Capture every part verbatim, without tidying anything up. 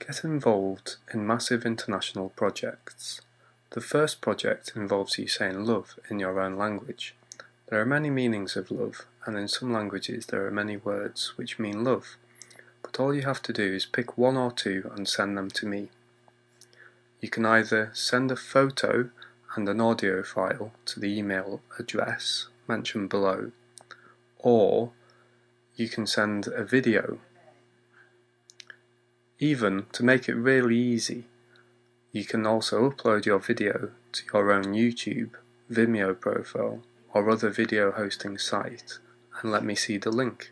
Get involved in massive international projects. The first project involves you saying love in your own language. There are many meanings of love, and in some languages there are many words which mean love, but all you have to do is pick one or two and send them to me. You can either send a photo and an audio file to the email address mentioned below, or you can send a video. Even to make it really easy, you can also upload your video to your own YouTube, Vimeo profile, or other video hosting site and let me see the link.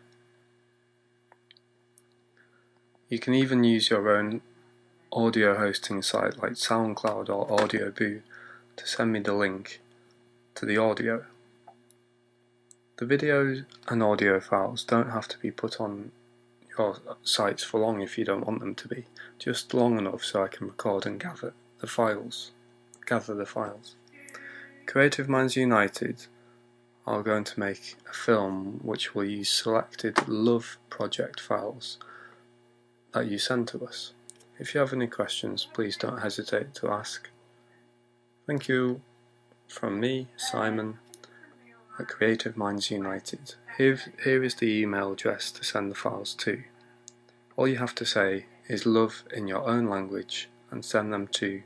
You can even use your own audio hosting site like SoundCloud or Audioboo to send me the link to the audio. The videos and audio files don't have to be put on your sites for long if you don't want them to be, just long enough so I can record and gather the files. Gather the files. Creative Minds United are going to make a film which will use selected Love project files that you send to us. If you have any questions, please don't hesitate to ask. Thank you from me, Simon, at Creative Minds United. Here, here is the email address to send the files to. All you have to say is love in your own language and send them to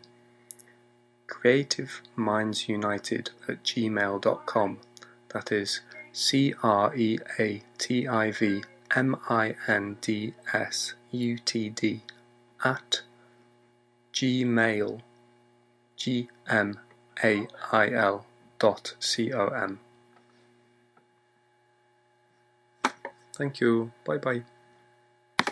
creativemindsunited at gmail dot com. That is C R E A T I V M I N D S U T D at gmail, G M A I L dot C O M. Thank you. Bye bye.